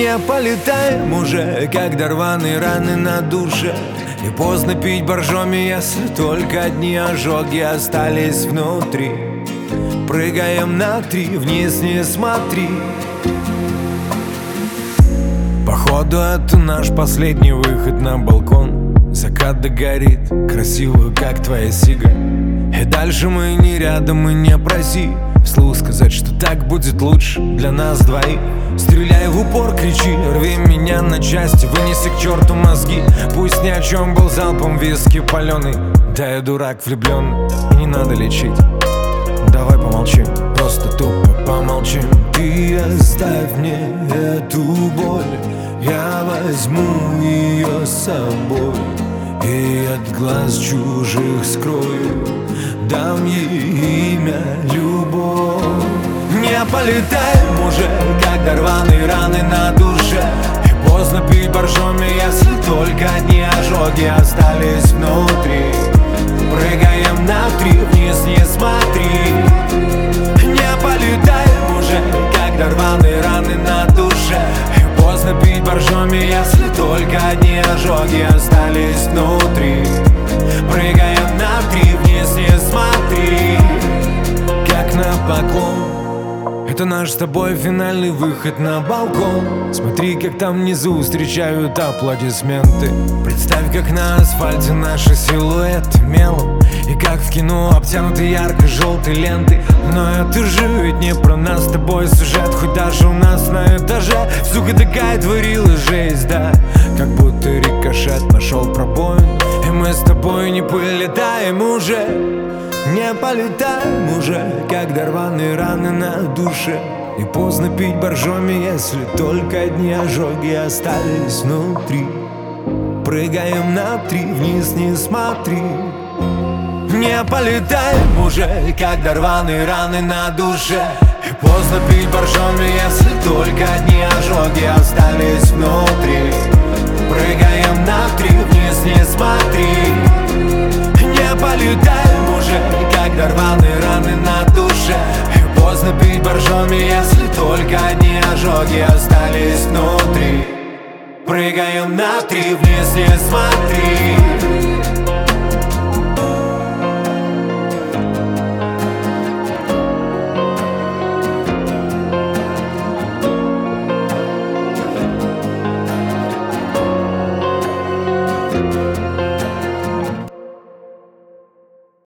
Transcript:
Не полетаем уже, когда рваные раны на душе. И поздно пить боржоми, если только одни ожоги остались внутри. Прыгаем на 3, вниз не смотри. Походу это наш последний выход на балкон. Закат догорит, красиво, как твоя сига. И дальше мы не рядом, и не проси вслух сказать, что так будет лучше для нас двоих. Стреляй в упор, кричи, рви меня на части, вынеси к черту мозги. Пусть ни о чем был залпом виски паленый. Да я дурак влюбленный, и не надо лечить. Давай помолчим, просто тупо помолчим. Ты оставь мне эту боль, я возьму ее с собой и от глаз чужих скрою, дам ей имя любовь. Не полетаем уже, когда рваные раны на душе. И поздно пить боржоми, если только одни ожоги остались внутри. Прыгаем на 3, вниз не смотри. Не полетаем уже, когда рваные раны на душе. И поздно пить боржоми, если только одни ожоги остались внутри. Прыгаем на 3, вниз не смотри. Как на поклон. Это наш с тобой финальный выход на балкон. Смотри, как там внизу встречают аплодисменты. Представь, как на асфальте наши силуэты мелом. И как в кино обтянуты ярко-желтой лентой. Но это же ведь не про нас с тобой сюжет. Хоть даже у нас на этаже сука такая творила жесть, да. Как будто рикошет нашел пробоин. И мы с тобой не полетаем уже. Не полетаем уже, когда рваные раны на душе. И поздно пить боржоми, если только одни ожоги остались внутри. Прыгаем на 3, вниз не смотри. Не полетаем уже, когда рваные раны на душе. И поздно пить боржоми, если только одни ожоги остались внутри. Прыгаем на 3, вниз не смотри. Не полетаем уже, когда рваные раны на душе. И поздно пить боржоми, если только одни ожоги остались внутри. Прыгаем на 3, вниз не смотри.